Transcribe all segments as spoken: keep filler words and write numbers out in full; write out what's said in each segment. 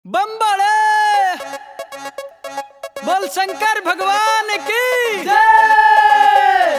बम्बड़े बोल शंकर भगवान की जय।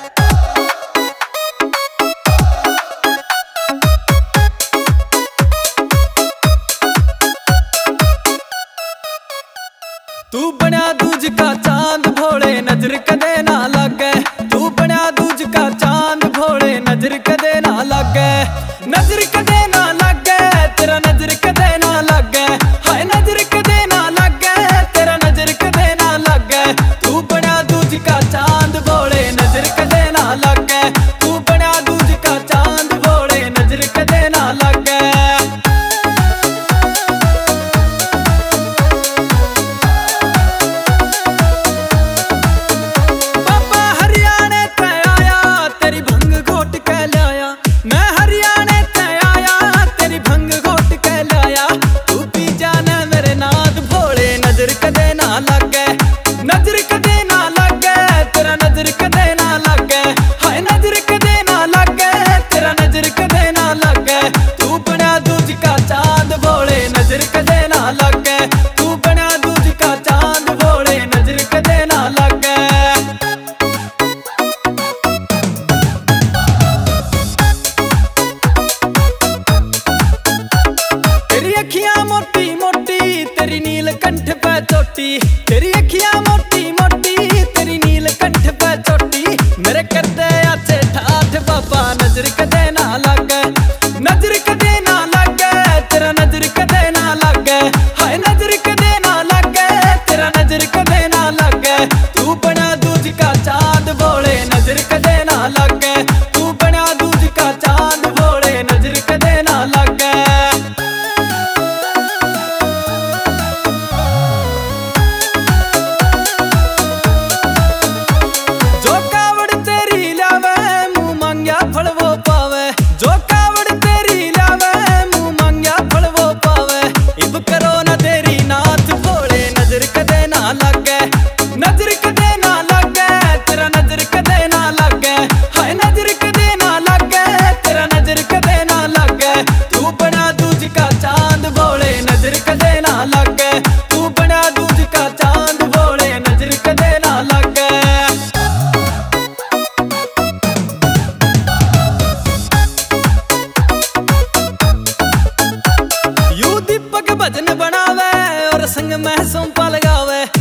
तू बना दूज का चांद भोले नजर कदे ना लगे। तू बना दूज का चांद भोले नजर कदे ना लगे। नजर कदे ना लगे तेरा नजर कदे ना लगे। हाय नजर कदे ना लगे तेरा नजर कदे ना लगे। तू बना दूज का चांद भोले नजर कदे ना लगे। तू बना दूज का चांद भोले नजर कदे ना लगे। नजर कदे ना लगे नजर कदे ना लगे तेरा नजर कदे ना लगे। हाय नजर कदे ना लगे तेरा नजर कदे ना लगे। तू बना दूज का चांद भोले नजर कदे ना लगे। तू बना दूज का चांद भोले नजर कदे ना लगे। तेरी अखियां मोटी मोटी तेरी नील कंठ पे चोटी। तेरी अखियां मोटी मोटी तेरी नील कंठ पे चोटी। मेरे करदे अच्छे ठाठ बाबा नजर कदे ना लगे। नजर कदे ना लगे तेरा नजर कदे ना लगे। हाय नजर कदे ना लगे तेरा नजर कदे ना लगे। तू बना दूज का चांद भोले नजर कदे ना लगे। तू बना दूज का चांद भोले नजर कदे ना लगे। नजर कदे ना लगे नजर कदे ना लगे तेरा नजर कदे ना लगे। हाय नजर कदे ना लगे तेरा नजर कदे ना लगे। तू बना दूज का चांद भोले नजर कदे ना लगे। तू बना दूज का चांद भोले नजर कदे ना लगे। यू दीपक भजन बनावे और संग में सोंपा लगावे।